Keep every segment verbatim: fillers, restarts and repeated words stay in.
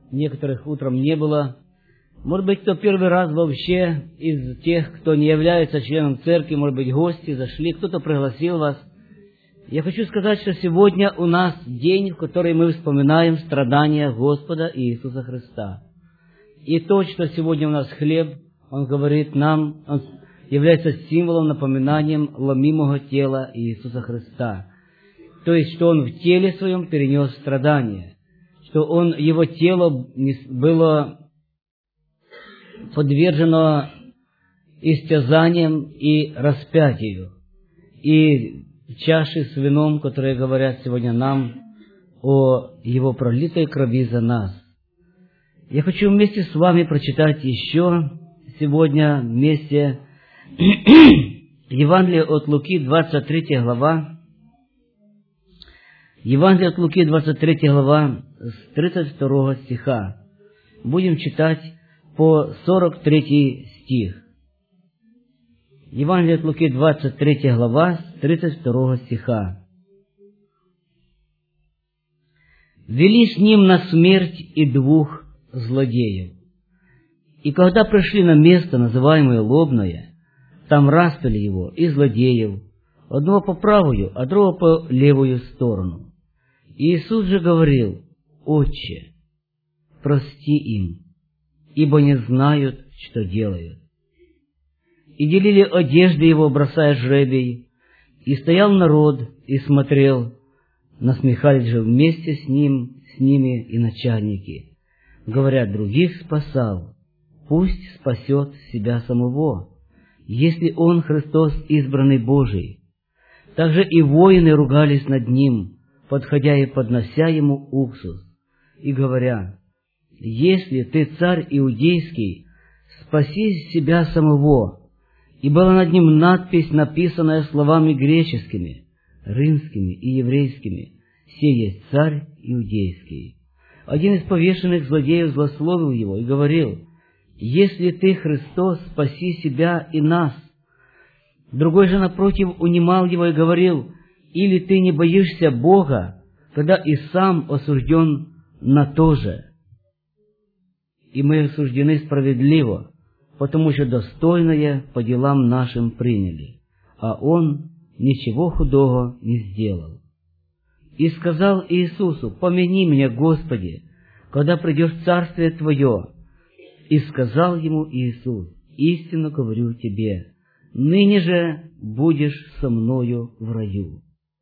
некоторых утром не было. Может быть, кто первый раз вообще из тех, кто не является членом церкви, может быть, гости зашли, кто-то пригласил вас. Я хочу сказать, что сегодня у нас день, в который мы вспоминаем страдания Господа Иисуса Христа. И то, что сегодня у нас хлеб, Он говорит нам, Он является символом, напоминанием ломимого тела Иисуса Христа. То есть, что Он в теле Своем перенес страдания, что Он, Его тело было подвержено истязаниям и распятию. И чаши с вином, которые говорят сегодня нам о Его пролитой крови за нас. Я хочу вместе с вами прочитать еще сегодня вместе Евангелие от Луки, двадцать третья глава. Евангелие от Луки, двадцать третья глава, с тридцать второго стиха. Будем читать по сорок третий стих. Евангелие от Луки, двадцать третья глава, с тридцать второго стиха. «Вели с ним на смерть и двух злодеев. И когда пришли на место, называемое Лобное, там распяли его и злодеев, одного по правую, а другого по левую сторону. И Иисус же говорил: Отче, прости им, ибо не знают, что делают. И делили одежды его, бросая жребий, и стоял народ и смотрел, насмехались же вместе с ним, с ними и начальники, говорят, других спасал, пусть спасет себя самого, если он Христос, избранный Божий. Также и воины ругались над ним, подходя и поднося ему уксус, и говоря: если ты царь иудейский, спаси себя самого. И была над ним надпись, написанная словами греческими, римскими и еврейскими: «Сей есть царь иудейский». Один из повешенных злодеев злословил его и говорил: «Если ты Христос, спаси себя и нас». Другой же, напротив, унимал его и говорил: «Или ты не боишься Бога, когда и сам осужден на то же? И мы осуждены справедливо, потому что достойное по делам нашим приняли, а он ничего худого не сделал». И сказал Иисусу: «Помяни меня, Господи, когда придешь в Царствие Твое». И сказал ему Иисус: «Истинно говорю тебе, ныне же будешь со мною в раю».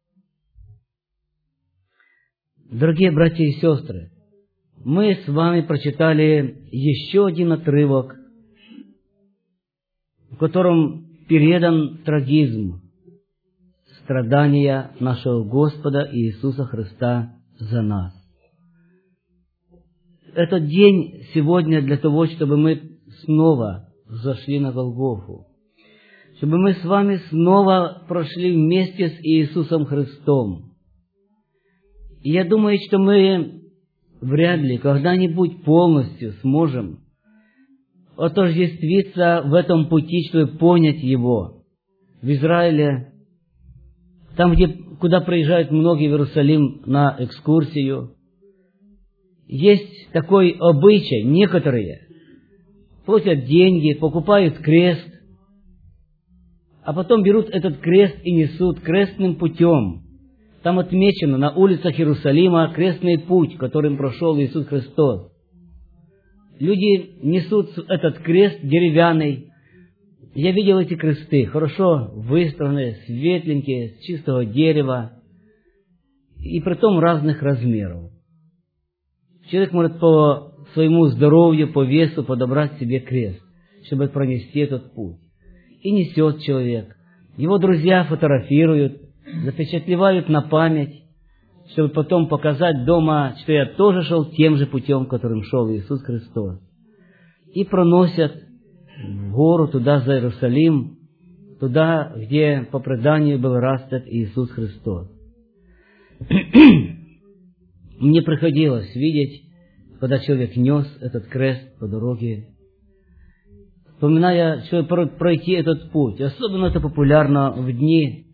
Дорогие братья и сестры, мы с вами прочитали еще один отрывок, в котором передан трагизм страдания нашего Господа Иисуса Христа за нас. Этот день сегодня для того, чтобы мы снова зашли на Голгофу, чтобы мы с вами снова прошли вместе с Иисусом Христом. И я думаю, что мы вряд ли когда-нибудь полностью сможем отождествиться в этом пути, чтобы понять Его. В Израиле, там, где, куда приезжают многие в Иерусалим на экскурсию, есть такой обычай, некоторые платят деньги, покупают крест, а потом берут этот крест и несут крестным путем. Там отмечено на улицах Иерусалима крестный путь, которым прошел Иисус Христос. Люди несут этот крест деревянный. Я видел эти кресты, хорошо выстроенные, светленькие, с чистого дерева, и притом разных размеров. Человек может по своему здоровью, по весу подобрать себе крест, чтобы пронести этот путь. И несет человек. Его друзья фотографируют, запечатлевают на память, чтобы потом показать дома, что я тоже шел тем же путем, которым шел Иисус Христос. И проносят в гору, туда, за Иерусалим, туда, где по преданию был распят Иисус Христос. Мне приходилось видеть, когда человек нес этот крест по дороге, вспоминая, что пройти этот путь. Особенно это популярно в дни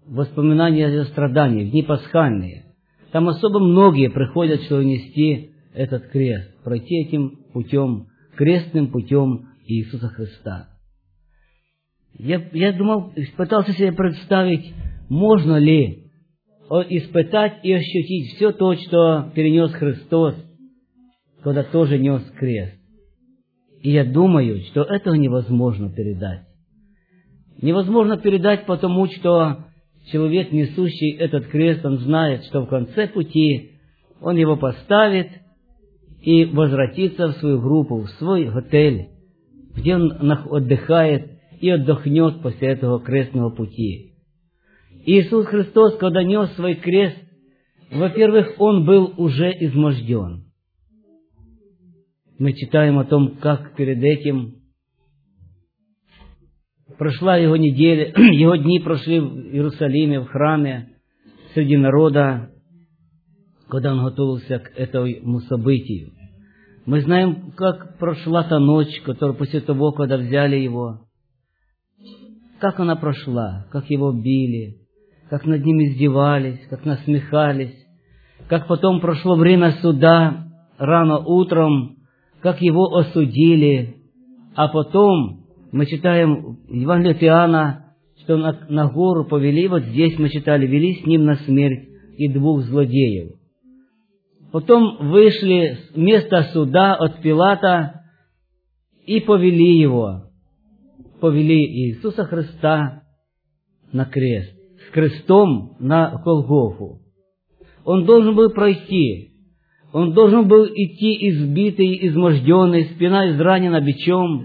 воспоминания о страдании, в дни пасхальные. Там особо многие приходят, чтобы нести этот крест, пройти этим путем, крестным путем Иисуса Христа. Я, я думал, пытался себе представить, можно ли испытать и ощутить все то, что перенес Христос, когда тоже нес крест. И я думаю, что этого невозможно передать. Невозможно передать, потому что человек, несущий этот крест, он знает, что в конце пути он его поставит и возвратится в свою группу, в свой отель, где он отдыхает и отдохнет после этого крестного пути. Иисус Христос, когда нес свой крест, во-первых, Он был уже изможден. Мы читаем о том, как перед этим прошла Его неделя, Его дни прошли в Иерусалиме, в храме, среди народа, когда Он готовился к этому событию. Мы знаем, как прошла та ночь, которая после того, когда взяли Его, как она прошла, как Его били, как над Ним издевались, как насмехались, как потом прошло время суда рано утром, как Его осудили, а потом мы читаем в Евангелии от Иоанна, что на, на гору повели, вот здесь мы читали, вели с Ним на смерть и двух злодеев. Потом вышли с места суда от Пилата и повели Его, повели Иисуса Христа на крест, с крестом на Голгофу. Он должен был пройти, Он должен был идти избитый, изможденный, спина изранена бичом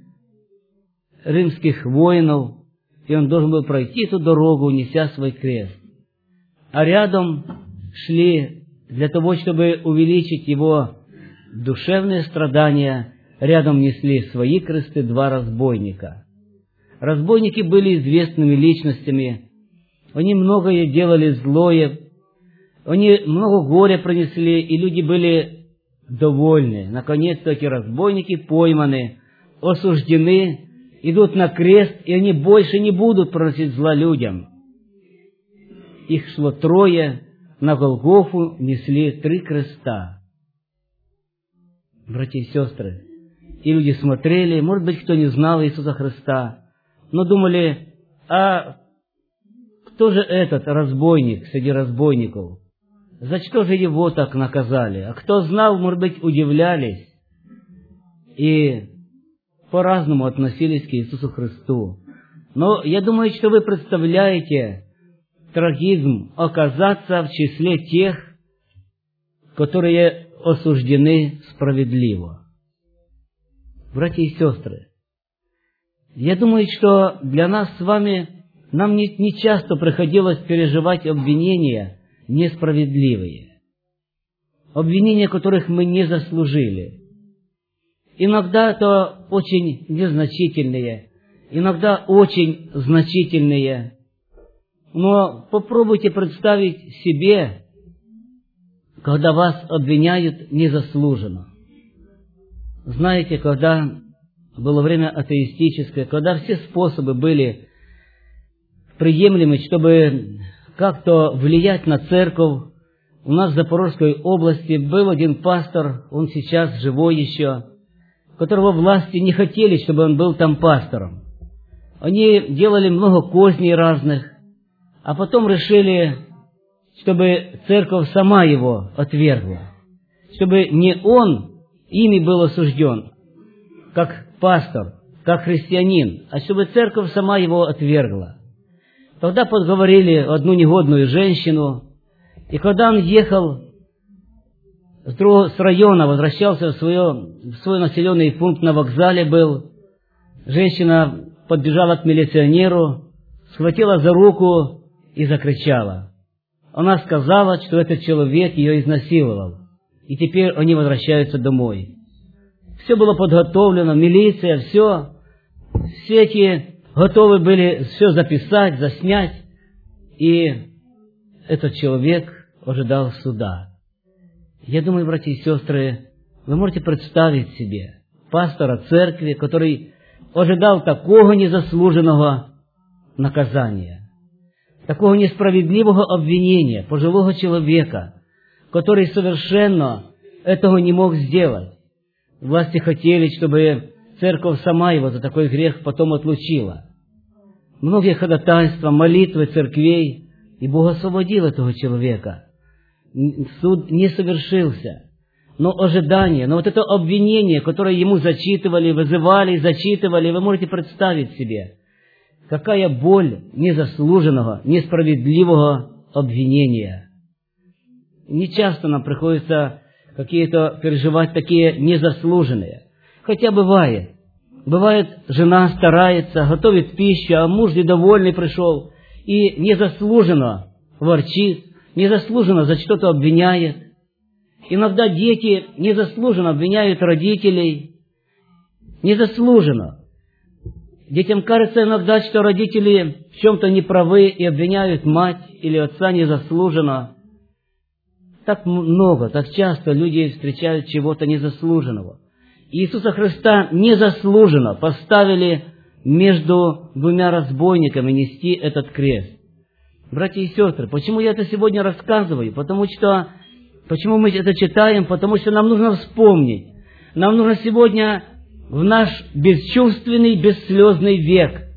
римских воинов, и Он должен был пройти эту дорогу, неся свой крест. А рядом шли, для того, чтобы увеличить Его душевные страдания, рядом несли свои кресты два разбойника. Разбойники были известными личностями, они многое делали злое, они много горя принесли, и люди были довольны. Наконец-то эти разбойники пойманы, осуждены, идут на крест, и они больше не будут приносить зла людям. Их шло трое, на Голгофу несли три креста. Братья и сестры, и люди смотрели, может быть, кто не знал Иисуса Христа, но думали, а кто же этот разбойник среди разбойников? За что же его так наказали? А кто знал, может быть, удивлялись и по-разному относились к Иисусу Христу. Но я думаю, что вы представляете трагизм оказаться в числе тех, которые осуждены справедливо. Братья и сестры, я думаю, что для нас с вами, нам не, не часто приходилось переживать обвинения несправедливые, обвинения, которых мы не заслужили. Иногда это очень незначительные, иногда очень значительные. Но попробуйте представить себе, когда вас обвиняют незаслуженно. Знаете, когда было время атеистическое, когда все способы были приемлемы, чтобы как-то влиять на церковь, у нас в Запорожской области был один пастор, он сейчас живой еще, которого власти не хотели, чтобы он был там пастором. Они делали много козней разных, а потом решили, чтобы церковь сама его отвергла, чтобы не он ими был осужден, как пастор, как христианин, а чтобы церковь сама его отвергла. Тогда подговорили одну негодную женщину, и когда он ехал с, другого, с района, возвращался в, свое, в свой населенный пункт, на вокзале был, женщина подбежала к милиционеру, схватила за руку и закричала. Она сказала, что этот человек ее изнасиловал, и теперь они возвращаются домой. Все было подготовлено, милиция, все, все эти готовы были все записать, заснять, и этот человек ожидал суда. Я думаю, братья и сестры, вы можете представить себе пастора церкви, который ожидал такого незаслуженного наказания, такого несправедливого обвинения пожилого человека, который совершенно этого не мог сделать. Власти хотели, чтобы церковь сама его за такой грех потом отлучила. Многие ходатайства, молитвы церквей, и Бог освободил этого человека. Суд не совершился. Но ожидание, но вот это обвинение, которое ему зачитывали, вызывали, зачитывали, вы можете представить себе, какая боль незаслуженного, несправедливого обвинения. Не часто нам приходится какие-то переживать такие незаслуженные. Хотя бывает. Бывает, жена старается, готовит пищу, а муж недовольный пришел и незаслуженно ворчит, незаслуженно за что-то обвиняет. Иногда дети незаслуженно обвиняют родителей. Незаслуженно. Детям кажется иногда, что родители в чем-то неправы и обвиняют мать или отца незаслуженно. Так много, так часто люди встречают чего-то незаслуженного. Иисуса Христа незаслуженно поставили между двумя разбойниками нести этот крест. Братья и сестры, почему я это сегодня рассказываю? Потому что, почему мы это читаем? Потому что нам нужно вспомнить. Нам нужно сегодня в наш бесчувственный, бесслезный век.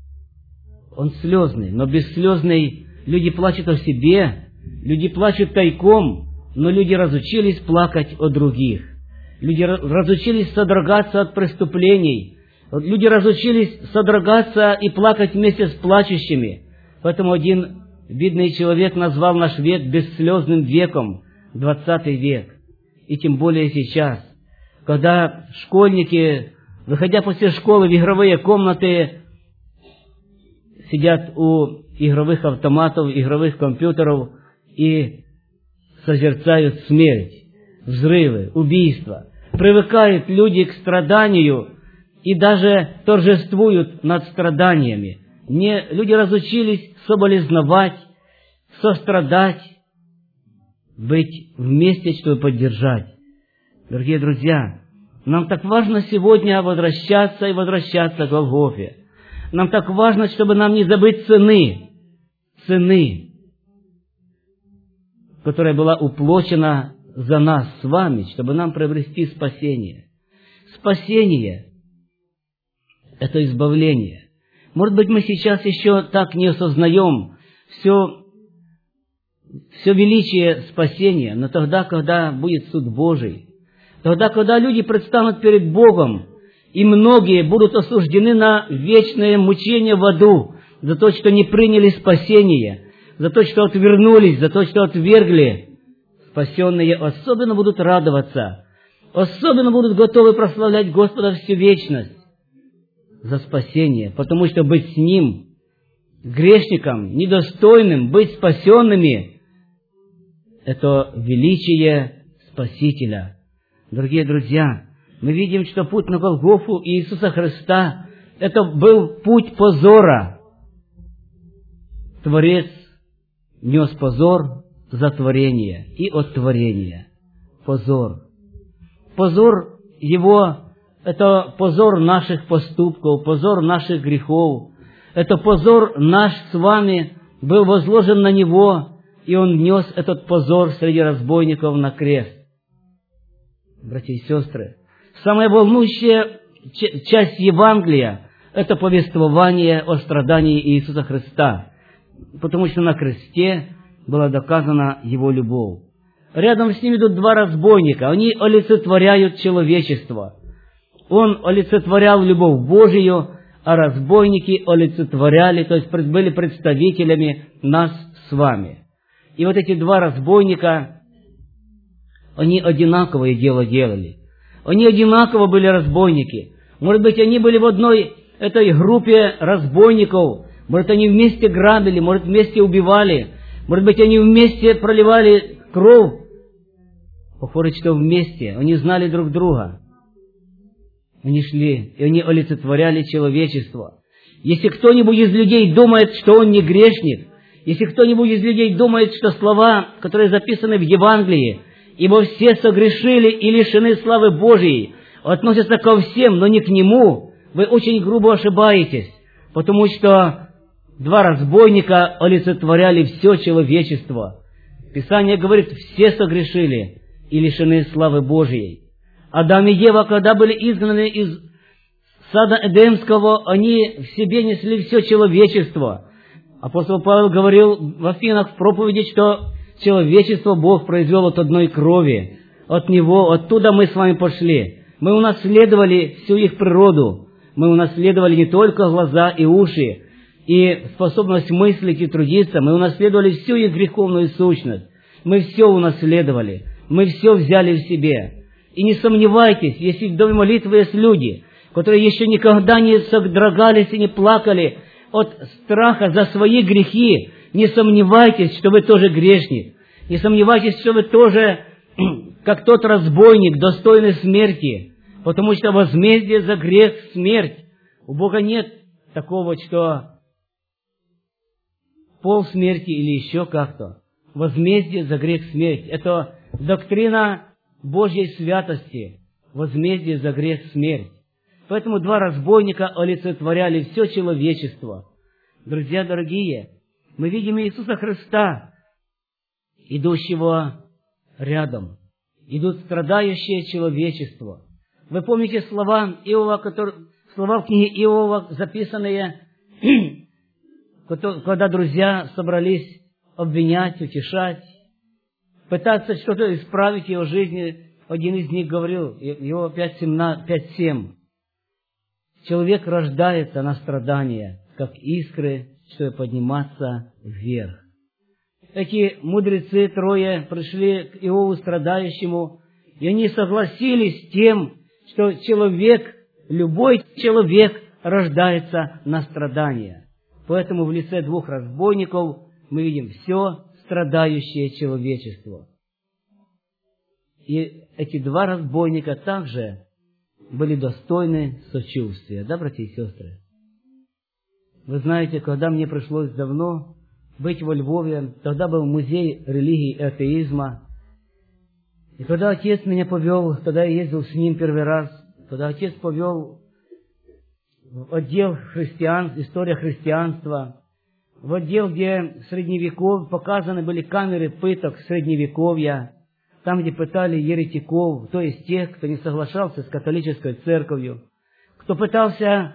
Он слезный, но бесслезный. Люди плачут о себе, люди плачут тайком, но люди разучились плакать о других. Люди разучились содрогаться от преступлений. Люди разучились содрогаться и плакать вместе с плачущими. Поэтому один видный человек назвал наш век бесслезным веком, двадцатый век. И тем более сейчас, когда школьники, выходя после школы в игровые комнаты, сидят у игровых автоматов, игровых компьютеров и созерцают смерть, взрывы, убийства. Привыкают люди к страданию и даже торжествуют над страданиями. Не, люди разучились соболезновать, сострадать, быть вместе, чтобы поддержать. Дорогие друзья, нам так важно сегодня возвращаться и возвращаться к Голгофе. Нам так важно, чтобы нам не забыть цены, цены, которая была уплачена за нас с вами, чтобы нам приобрести спасение. Спасение – это избавление. Может быть, мы сейчас еще так не осознаем все, все величие спасения, но тогда, когда будет суд Божий, тогда, когда люди предстанут перед Богом, и многие будут осуждены на вечное мучение в аду за то, что не приняли спасение, за то, что отвернулись, за то, что отвергли, спасенные особенно будут радоваться, особенно будут готовы прославлять Господа всю вечность за спасение, потому что быть с Ним, грешником, недостойным, быть спасенными, это величие Спасителя. Дорогие друзья, мы видим, что путь на Голгофу Иисуса Христа – это был путь позора. Творец нес позор за творение и от творения. Позор. Позор Его – это позор наших поступков, позор наших грехов. Это позор наш с вами был возложен на Него, и Он нес этот позор среди разбойников на крест. Братья и сестры, самая волнующая часть Евангелия – это повествование о страдании Иисуса Христа, потому что на кресте была доказана Его любовь. Рядом с ним идут два разбойника, они олицетворяют человечество. Он олицетворял любовь Божию, а разбойники олицетворяли, то есть были представителями нас с вами. И вот эти два разбойника, они одинаковое дело делали. Они одинаково были разбойники. Может быть, они были в одной этой группе разбойников. Может, они вместе грабили, может, вместе убивали. Может быть, они вместе проливали кровь. Похоже, что вместе. Они знали друг друга. Они шли, и они олицетворяли человечество. Если кто-нибудь из людей думает, что он не грешник, если кто-нибудь из людей думает, что слова, которые записаны в Евангелии, ибо все согрешили и лишены славы Божией, относятся ко всем, но не к Нему, вы очень грубо ошибаетесь, потому что два разбойника олицетворяли все человечество. Писание говорит, все согрешили и лишены славы Божией. Адам и Ева, когда были изгнаны из сада Эдемского, они в себе несли все человечество. Апостол Павел говорил в Афинах в проповеди, что человечество Бог произвел от одной крови. От Него, оттуда мы с вами пошли. Мы унаследовали всю их природу. Мы унаследовали не только глаза и уши, и способность мыслить и трудиться. Мы унаследовали всю их греховную сущность. Мы все унаследовали. Мы все взяли в себе. И не сомневайтесь, если в доме молитвы есть люди, которые еще никогда не содрогались и не плакали от страха за свои грехи, не сомневайтесь, что вы тоже грешник. Не сомневайтесь, что вы тоже, как тот разбойник, достойны смерти. Потому что возмездие за грех — смерть. У Бога нет такого, что пол смерти или еще как-то. Возмездие за грех — смерть. Это доктрина Божьей святости. Возмездие за грех — смерть. Поэтому два разбойника олицетворяли все человечество. Друзья дорогие, мы видим Иисуса Христа, идущего рядом. Идут страдающее человечество. Вы помните слова Иова, которые, слова в книге Иова, записанные, когда друзья собрались обвинять, утешать, пытаться что-то исправить в его жизни. Один из них говорил, Иова пять семь. Человек рождается на страдания, как искры, чтобы подниматься вверх. Эти мудрецы трое пришли к Иову страдающему, и они согласились с тем, что человек, любой человек рождается на страдания. Поэтому в лице двух разбойников мы видим все страдающее человечество. И эти два разбойника также были достойны сочувствия. Да, братья и сестры? Вы знаете, когда мне пришлось давно быть во Львове, тогда был музей религии и атеизма. И когда отец меня повел, тогда я ездил с ним первый раз, когда отец повел в отдел христиан, история христианства, в отдел, где средневеков, показаны были камеры пыток средневековья, там, где пытали еретиков, то есть тех, кто не соглашался с католической церковью, кто пытался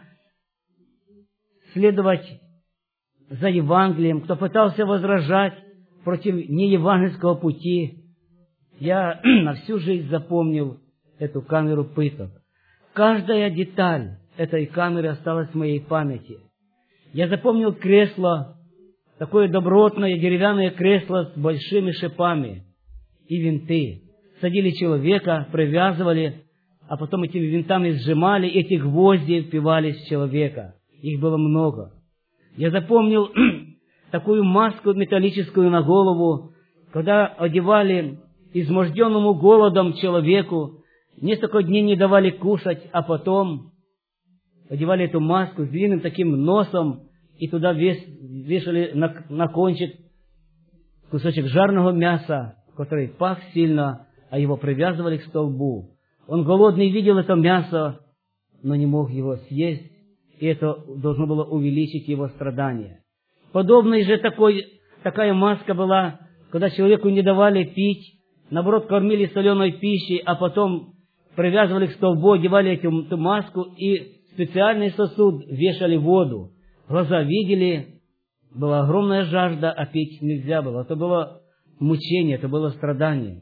следовать за Евангелием, кто пытался возражать против неевангельского пути. Я на всю жизнь запомнил эту камеру пыток. Каждая деталь этой камеры осталась в моей памяти. Я запомнил кресло, такое добротное деревянное кресло с большими шипами и винты. Садили человека, привязывали, а потом этими винтами сжимали, эти гвозди впивались в человека. Их было много. Я запомнил такую маску металлическую на голову, когда одевали изможденному голодом человеку, несколько дней не давали кушать, а потом одевали эту маску с длинным таким носом и туда вешали на, на кончик кусочек жареного мяса, который пах сильно, а его привязывали к столбу. Он голодный видел это мясо, но не мог его съесть, и это должно было увеличить его страдания. Подобной же такой, такая маска была, когда человеку не давали пить, наоборот, кормили соленой пищей, а потом привязывали к столбу, одевали эту, эту маску и в специальный сосуд вешали воду. Глаза видели, была огромная жажда, а пить нельзя было. Это было мучение, это было страдание.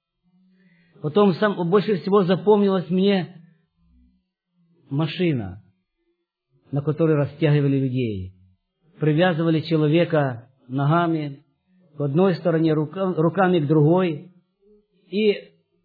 Потом сам, больше всего запомнилась мне машина, на которой растягивали людей. Привязывали человека ногами к одной стороне, руками к другой. И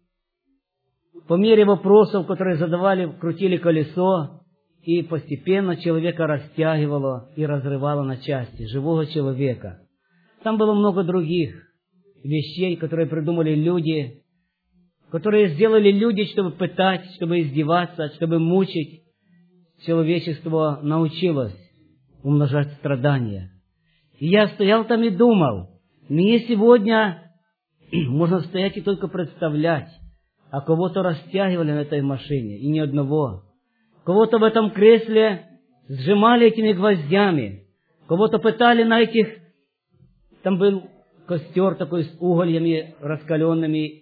по мере вопросов, которые задавали, крутили колесо, и постепенно человека растягивало и разрывало на части, живого человека. Там было много других вещей, которые придумали люди, которые сделали люди, чтобы пытать, чтобы издеваться, чтобы мучить. Человечество научилось умножать страдания. И я стоял там и думал, мне сегодня можно стоять и только представлять, а кого-то растягивали на этой машине, и ни одного. Кого-то в этом кресле сжимали этими гвоздями, кого-то пытали на этих... Там был костер такой с угольями раскаленными,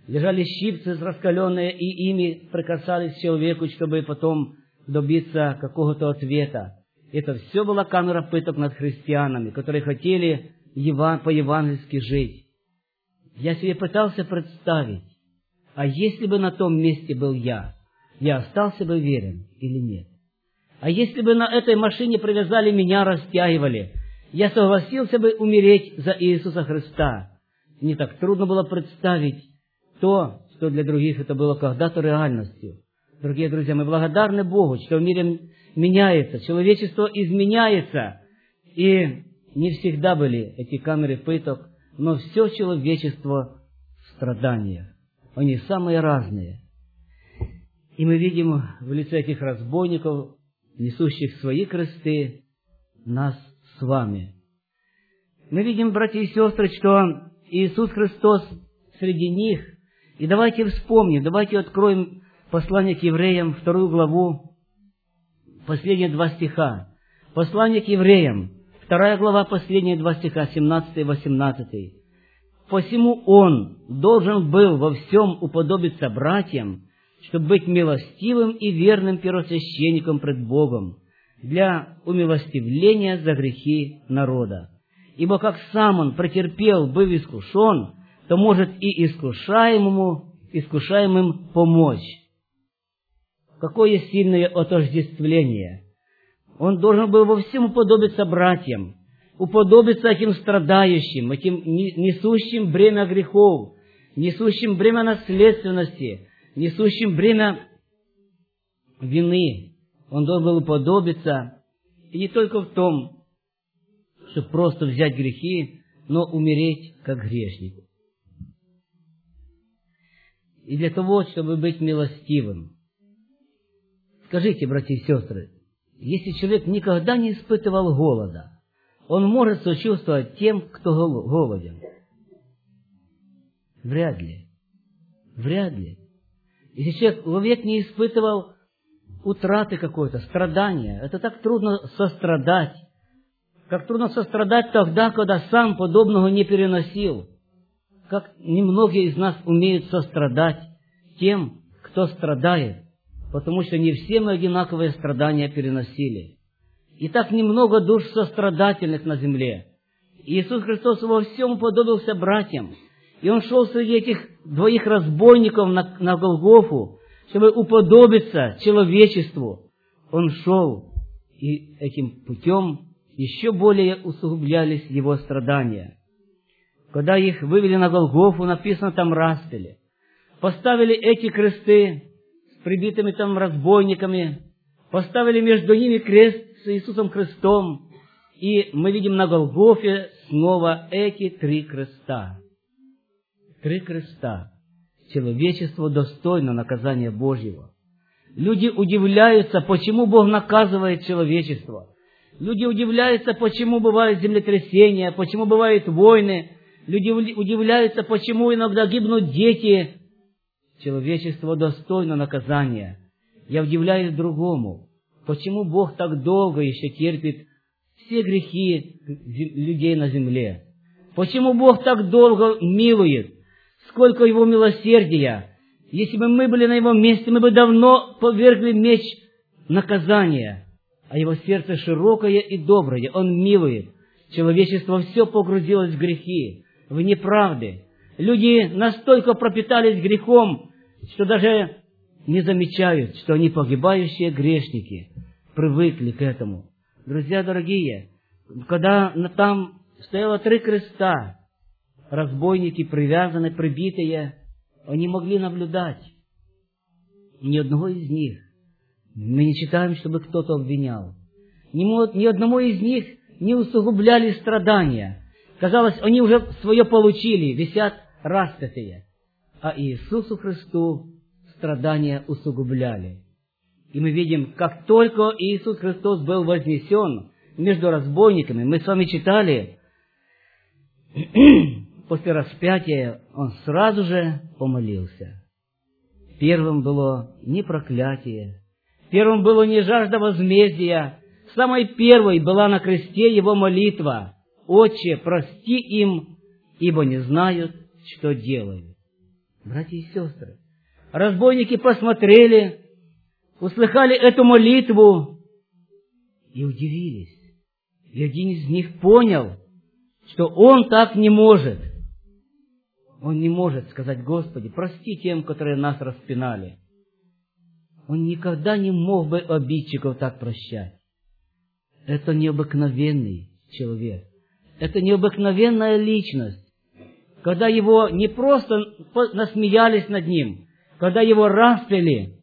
лежали щипцы раскаленные, и ими прикасались к человеку, чтобы потом добиться какого-то ответа. Это все была камера пыток над христианами, которые хотели по-евангельски жить. Я себе пытался представить, а если бы на том месте был я, я остался бы верен или нет? А если бы на этой машине привязали меня, растягивали, я согласился бы умереть за Иисуса Христа? Не так трудно было представить то, что для других это было когда-то реальностью. Дорогие друзья, мы благодарны Богу, что в мире меняется, человечество изменяется. И не всегда были эти камеры пыток, но все человечество в страданиях. Они самые разные. И мы видим в лице этих разбойников, несущих свои кресты, нас с вами. Мы видим, братья и сестры, что Иисус Христос среди них. И давайте вспомним, давайте откроем послание к евреям, вторую главу, последние два стиха. Послание к евреям, вторая глава, последние два стиха, семнадцатый и восемнадцатый. «Посему Он должен был во всем уподобиться братьям, чтобы быть милостивым и верным первосвященником пред Богом для умилостивления за грехи народа. Ибо как сам Он претерпел, быв искушен, то может и искушаемому, искушаемым помочь». Какое сильное отождествление! Он должен был во всем уподобиться братьям, уподобиться этим страдающим, этим несущим бремя грехов, несущим бремя наследственности, несущим бремя вины. Он должен был уподобиться, и не только в том, чтобы просто взять грехи, но умереть как грешнику. И для того, чтобы быть милостивым. Скажите, братья и сестры, если человек никогда не испытывал голода, он может сочувствовать тем, кто голоден? Вряд ли. Вряд ли. Если человек не испытывал утраты какой-то, страдания, это так трудно сострадать. Как трудно сострадать тогда, когда сам подобного не переносил. Как немногие из нас умеют сострадать тем, кто страдает, потому что не все мы одинаковые страдания переносили. И так немного душ сострадательных на земле. Иисус Христос во всем уподобился братьям. И Он шел среди этих двоих разбойников на, на Голгофу, чтобы уподобиться человечеству. Он шел, и этим путем еще более усугублялись Его страдания. Когда их вывели на Голгофу, написано там распяли. Поставили эти кресты с прибитыми там разбойниками, поставили между ними крест с Иисусом Христом, и мы видим на Голгофе снова эти три креста. Три креста. Человечество достойно наказания Божьего. Люди удивляются, почему Бог наказывает человечество. Люди удивляются, почему бывают землетрясения, почему бывают войны. Люди удивляются, почему иногда гибнут дети. Человечество достойно наказания. Я удивляюсь другому. Почему Бог так долго еще терпит все грехи людей на земле? Почему Бог так долго милует? Сколько Его милосердия! Если бы мы были на Его месте, мы бы давно повергли меч наказания. А Его сердце широкое и доброе, Он милует. Человечество все погрузилось в грехи, в неправды. Люди настолько пропитались грехом, что даже не замечают, что они погибающие грешники, привыкли к этому. Друзья дорогие, когда там стояло три креста, разбойники, привязанные, прибитые, они могли наблюдать. Ни одного из них мы не читаем, чтобы кто-то обвинял. Ни, ни одному из них не усугубляли страдания. Казалось, они уже свое получили, висят распятые. А Иисусу Христу страдания усугубляли. И мы видим, как только Иисус Христос был вознесен между разбойниками, мы с вами читали, после распятия Он сразу же помолился. Первым было не проклятие, первым было не жажда возмездия, самой первой была на кресте Его молитва: «Отче, прости им, ибо не знают, что делают». Братья и сестры, разбойники посмотрели, услыхали эту молитву и удивились. И один из них понял, что он так не может. Он не может сказать: Господи, прости тем, которые нас распинали. Он никогда не мог бы обидчиков так прощать. Это необыкновенный человек. Это необыкновенная личность. Когда его не просто насмеялись над ним, когда его распяли,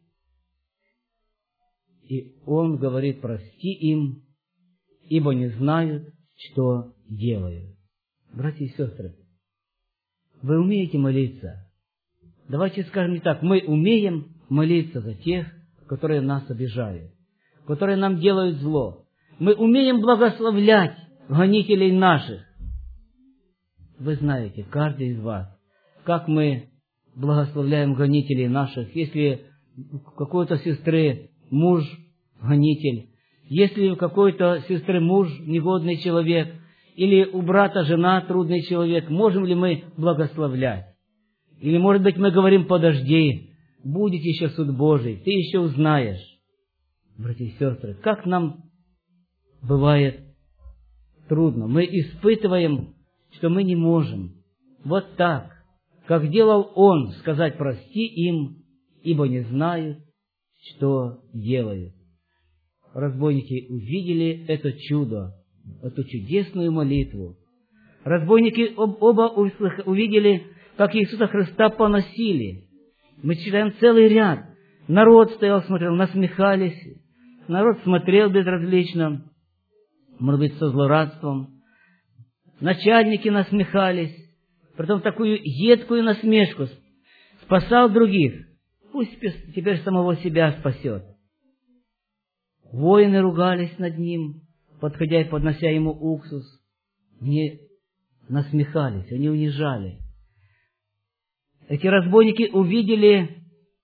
и он говорит: прости им, ибо не знают, что делают. Братья и сестры, вы умеете молиться? Давайте скажем не так. Мы умеем молиться за тех, которые нас обижают, которые нам делают зло. Мы умеем благословлять гонителей наших. Вы знаете, каждый из вас, как мы благословляем гонителей наших. Если у какой-то сестры муж гонитель, если у какой-то сестры муж негодный человек, или у брата жена трудный человек, можем ли мы благословлять? Или, может быть, мы говорим: подожди, будет еще суд Божий, ты еще узнаешь. Братья и сестры, как нам бывает трудно. Мы испытываем, что мы не можем вот так, как делал он, сказать: прости им, ибо не знают, что делают. Разбойники увидели это чудо, эту чудесную молитву. Разбойники оба увидели, как Иисуса Христа поносили. Мы читаем целый ряд. Народ стоял, смотрел, насмехались. Народ смотрел безразлично, может быть, со злорадством. Начальники насмехались. Притом такую едкую насмешку: спасал других, пусть теперь самого себя спасет. Воины ругались над ним, подходя и поднося ему уксус. Они насмехались, они унижали. Эти разбойники увидели,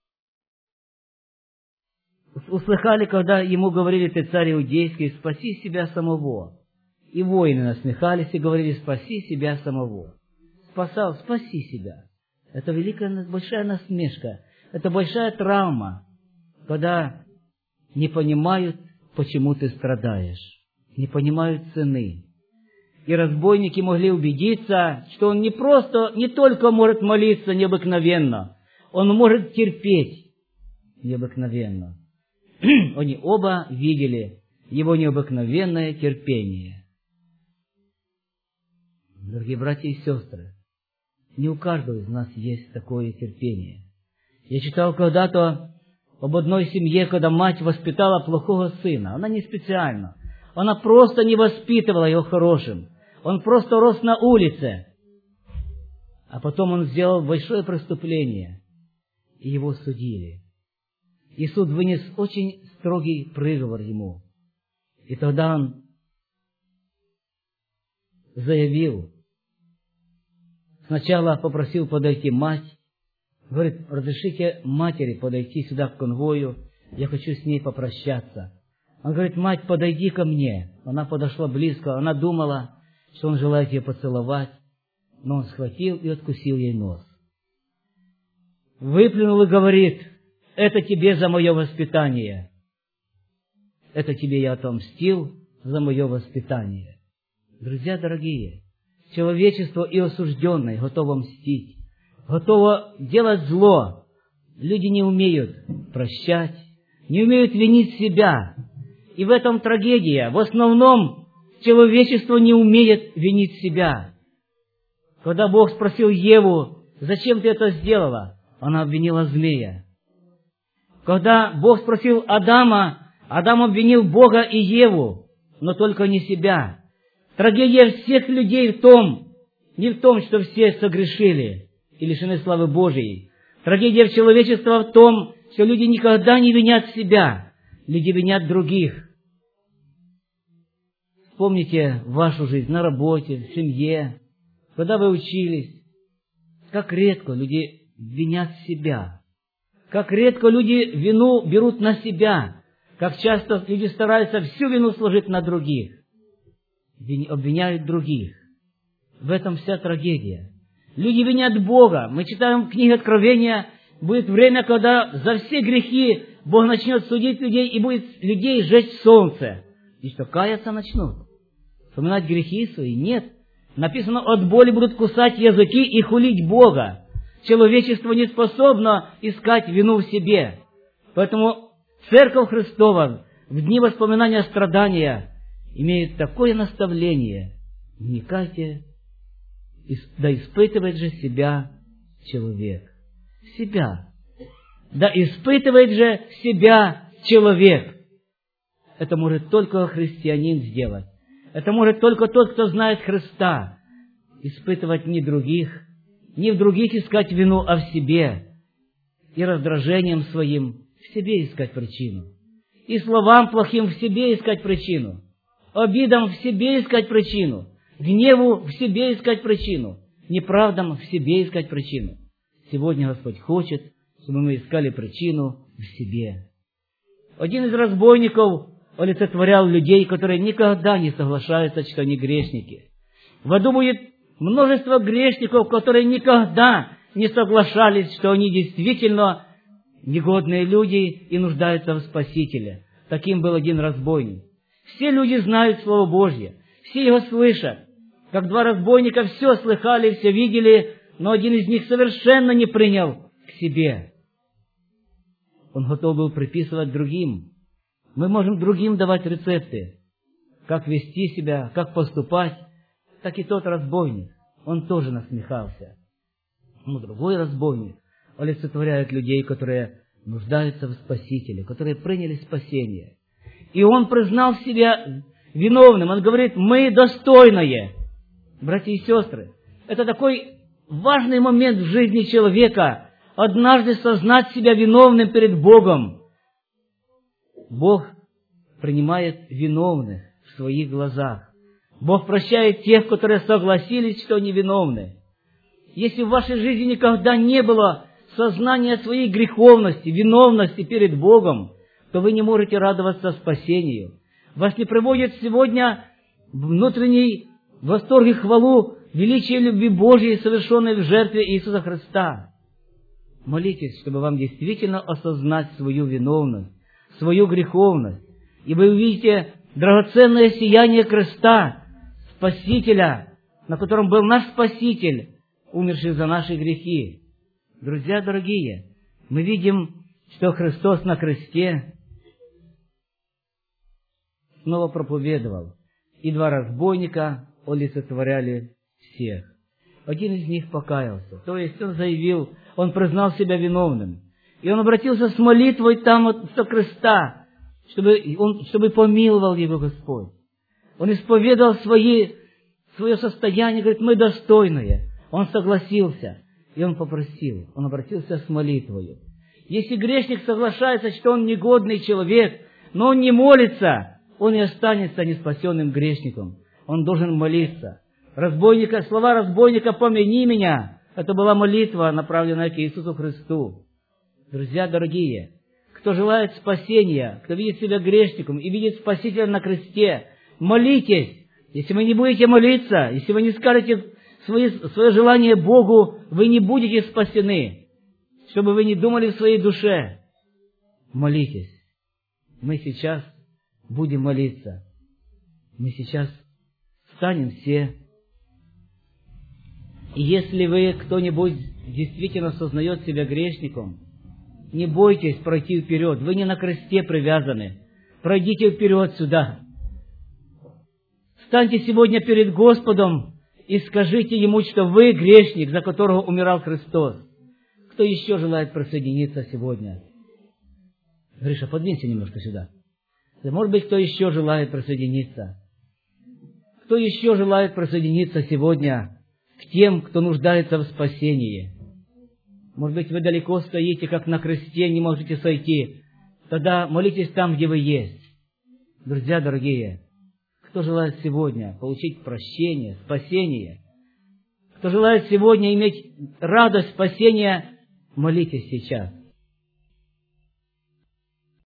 услыхали, когда ему говорили: ты царь иудейский, спаси себя самого. И воины насмехались и говорили: спаси себя самого. Спасал, спаси себя. Это великая, большая насмешка. Это большая травма, когда не понимают, почему ты страдаешь. Не понимают цены. И разбойники могли убедиться, что он не просто, не только может молиться необыкновенно, он может терпеть необыкновенно. Они оба видели его необыкновенное терпение. Дорогие братья и сестры, не у каждого из нас есть такое терпение. Я читал когда-то об одной семье, когда мать воспитала плохого сына. Она не специально. Она просто не воспитывала его хорошим. Он просто рос на улице. А потом он сделал большое преступление. И его судили. И суд вынес очень строгий приговор ему. И тогда он заявил, сначала попросил подойти мать, говорит: разрешите матери подойти сюда к конвою, я хочу с ней попрощаться. Он говорит: мать, подойди ко мне. Она подошла близко, она думала, что он желает ее поцеловать, но он схватил и откусил ей нос. Выплюнул и говорит: это тебе за мое воспитание. Это тебе я отомстил за мое воспитание. Друзья дорогие, человечество и осужденное готово мстить, готово делать зло. Люди не умеют прощать, не умеют винить себя. И в этом трагедия. В основном человечество не умеет винить себя. Когда Бог спросил Еву: зачем ты это сделала? Она обвинила змея. Когда Бог спросил Адама, Адам обвинил Бога и Еву, но только не себя. Трагедия всех людей в том, не в том, что все согрешили и лишены славы Божией. Трагедия человечества в том, что люди никогда не винят себя, люди винят других. Вспомните вашу жизнь на работе, в семье, когда вы учились. Как редко люди винят себя. Как редко люди вину берут на себя. Как часто люди стараются всю вину сложить на других. Обвиняют других. В этом вся трагедия. Люди винят Бога. Мы читаем в книге Откровения, будет время, когда за все грехи Бог начнет судить людей, и будет людей сжечь солнце. И что, каяться начнут? Вспоминать грехи свои? Нет. Написано, от боли будут кусать языки и хулить Бога. Человечество не способно искать вину в себе. Поэтому Церковь Христова в дни воспоминания страдания имеет такое наставление. Вникайте, да испытывает же себя человек. Себя. Да испытывает же себя человек. Это может только христианин сделать. Это может только тот, кто знает Христа. Испытывать не других, не в других искать вину, а в себе. И раздражением своим в себе искать причину. И словам плохим в себе искать причину. Обидам в себе искать причину. Гневу в себе искать причину. Неправдам в себе искать причину. Сегодня Господь хочет, чтобы мы искали причину в себе. Один из разбойников олицетворял людей, которые никогда не соглашаются, что они грешники. В аду будет множество грешников, которые никогда не соглашались, что они действительно негодные люди и нуждаются в Спасителе. Таким был один разбойник. Все люди знают Слово Божье, все его слышат. Как два разбойника все слыхали, все видели, но один из них совершенно не принял к себе. Он готов был приписывать другим. Мы можем другим давать рецепты, как вести себя, как поступать. Так и тот разбойник, он тоже насмехался. Но другой разбойник олицетворяет людей, которые нуждаются в Спасителе, которые приняли спасение. И он признал себя виновным. Он говорит, мы достойные. Братья и сестры, это такой важный момент в жизни человека, однажды сознать себя виновным перед Богом. Бог принимает виновных в своих глазах. Бог прощает тех, которые согласились, что они виновны. Если в вашей жизни никогда не было сознания своей греховности, виновности перед Богом, то вы не можете радоваться спасению. Вас не приводит сегодня внутренний восторг и хвалу величия любви Божьей, совершенной в жертве Иисуса Христа. Молитесь, чтобы вам действительно осознать свою виновность, свою греховность. И вы увидите драгоценное сияние креста, Спасителя, на котором был наш Спаситель, умерший за наши грехи. Друзья дорогие, мы видим, что Христос на кресте снова проповедовал. И два разбойника олицетворяли всех. Один из них покаялся. То есть он заявил, он признал себя виновным. И он обратился с молитвой там от со креста, чтобы, он, чтобы помиловал его Господь. Он исповедовал свои, свое состояние, говорит, мы достойные. Он согласился, и он попросил, он обратился с молитвой. Если грешник соглашается, что он негодный человек, но он не молится, он и останется неспасенным грешником. Он должен молиться. Разбойника, слова разбойника «помяни меня» — это была молитва, направленная к Иисусу Христу. Друзья дорогие, кто желает спасения, кто видит себя грешником и видит Спасителя на кресте, молитесь. Если вы не будете молиться, если вы не скажете свои, свое желание Богу, вы не будете спасены. Чтобы вы не думали в своей душе, молитесь. Мы сейчас будем молиться. Мы сейчас встанем все. И если вы, кто-нибудь, действительно сознает себя грешником, не бойтесь пройти вперед. Вы не на кресте привязаны. Пройдите вперед сюда. Встаньте сегодня перед Господом и скажите Ему, что вы грешник, за которого умирал Христос. Кто еще желает присоединиться сегодня? Гриша, подвинься немножко сюда. Может быть, кто еще желает присоединиться? Кто еще желает присоединиться сегодня к тем, кто нуждается в спасении? Может быть, вы далеко стоите, как на кресте, не можете сойти. Тогда молитесь там, где вы есть. Друзья дорогие, кто желает сегодня получить прощение, спасение? Кто желает сегодня иметь радость спасения, молитесь сейчас.